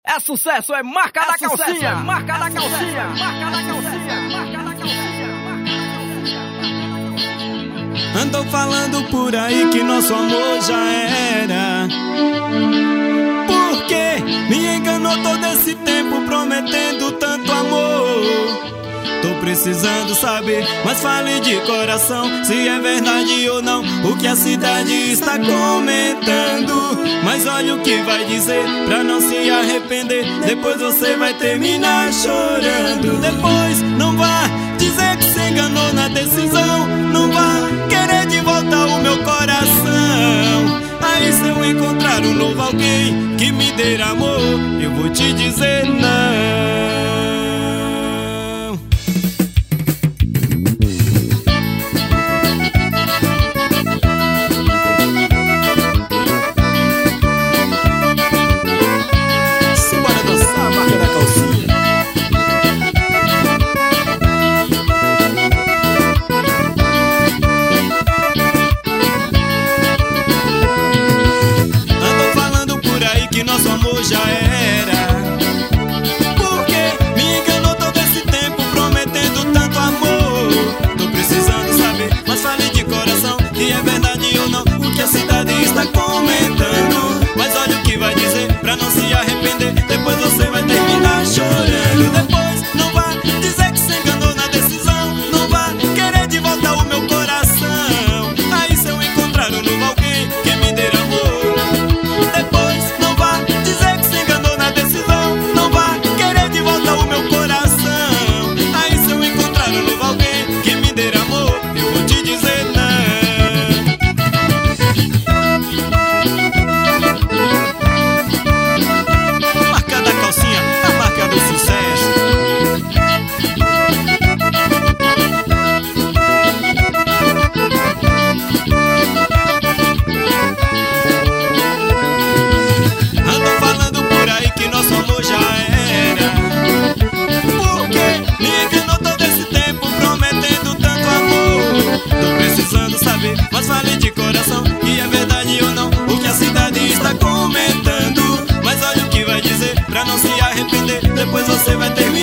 É sucesso, é marca da calcinha, marca da calcinha, marca da calcinha, marca da calcinha. Andam falando por aí que nosso amor já era. Por que me enganou todo esse tempo prometendo tanto amor? Tô precisando saber, mas fale de coração, se é verdade ou não o que a cidade está comentando. Mas olha o que vai dizer pra não se arrepender, depois você vai terminar chorando. Depois não vá dizer que se enganou na decisão, não vá querer de volta o meu coração. Aí se eu encontrar um novo alguém que me dê amor, eu vou te dizer não. Nosso amor já era. Porque me enganou todo esse tempo prometendo tanto amor. Tô precisando saber, mas fale de coração, se é verdade ou não o que a cidade está comentando. Mas olha o que vai dizer pra não se arrepender, depois você vai terminar chorando. Depois não vá dizer que se enganou na decisão, não vá querer de volta o meu coração. Aí se eu encontrar um novo alguém que me dê amor, mas fale de coração, e é verdade ou não o que a cidade está comentando. Mas olha o que vai dizer pra não se arrepender, depois você vai terminar